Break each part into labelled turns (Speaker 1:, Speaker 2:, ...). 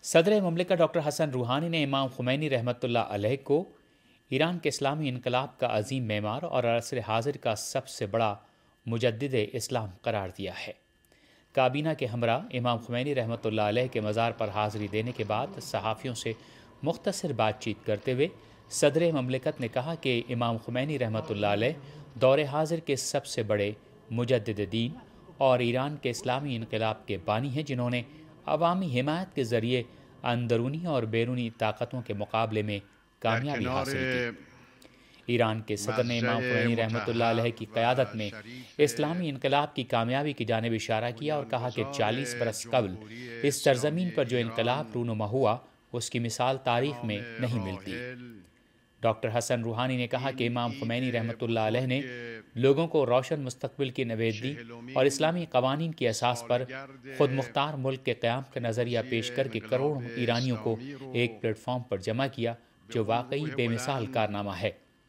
Speaker 1: صدر مملکت ڈاکٹر حسن روحانی نے امام خمینی رحمۃ اللہ علیہ کو ایران کے اسلامی انقلاب کا عظیم معمار اور عصر حاضر کا سب سے بڑا مجدد اسلام قرار دیا ہے۔ کابینہ کے ہمراہ امام خمینی رحمۃ اللہ علیہ کے مزار پر حاضری دینے کے بعد صحافیوں سے مختصر بات چیت کرتے ہوئے صدر مملکت نے کہا کہ امام خمینی رحمۃ اللہ علیہ دور حاضر کے سب سے بڑے مجدد دین اور ایران کے اسلامی انقلاب کے بانی ہیں، جنہوں نے عوامی حمایت کے ذریعے اندرونی اور بیرونی طاقتوں کے مقابلے میں کامیابی حاصل کی۔ ایران کے صدر نے امام خمینی رحمۃ اللہ علیہ کی قیادت میں اسلامی انقلاب کی کامیابی کی جانب اشارہ کیا اور کہا کہ 40 برس قبل اس سرزمین پر جو انقلاب رونما ہوا اس کی مثال تاریخ میں نہیں ملتی۔ ڈاکٹر حسن روحانی نے کہا کہ امام خمینی رحمۃ اللہ علیہ نے لوگوں کو روشن مستقبل کی نوید دی اور اسلامی قوانین کی اساس پر خود مختار ملک کے قیام کا نظریہ پیش کر کے کروڑوں ایرانیوں کو ایک پلیٹ فارم پر جمع کیا، جو واقعی بے مثال کارنامہ ہے۔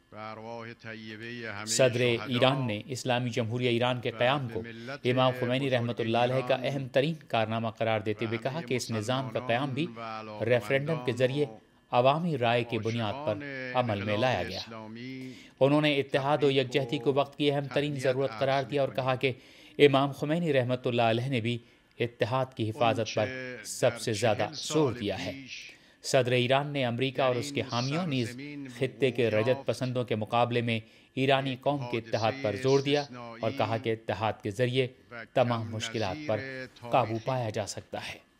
Speaker 1: صدر ایران نے اسلامی جمہوریہ ایران کے قیام کو امام خمینی رحمۃ اللہ علیہ کا اہم ترین کارنامہ قرار دیتے ہوئے کہا کہ اس نظام کا قیام بھی ریفرنڈم کے ذریعے عوامی رائے کی بنیاد پر عمل میں لایا گیا۔ انہوں نے اتحاد و یکجہتی کو وقت کی اہم ترین ضرورت قرار دیا اور کہا کہ امام خمینی رحمۃ اللہ علیہ نے بھی اتحاد کی حفاظت پر سب سے زیادہ زور دیا ہے۔ صدر ایران نے امریکہ اور اس کے حامیوں نیز خطے کے رجت پسندوں کے مقابلے میں ایرانی قوم کے اتحاد پر زور دیا اور کہا کہ اتحاد کے ذریعے تمام مشکلات پر قابو پایا جا سکتا ہے۔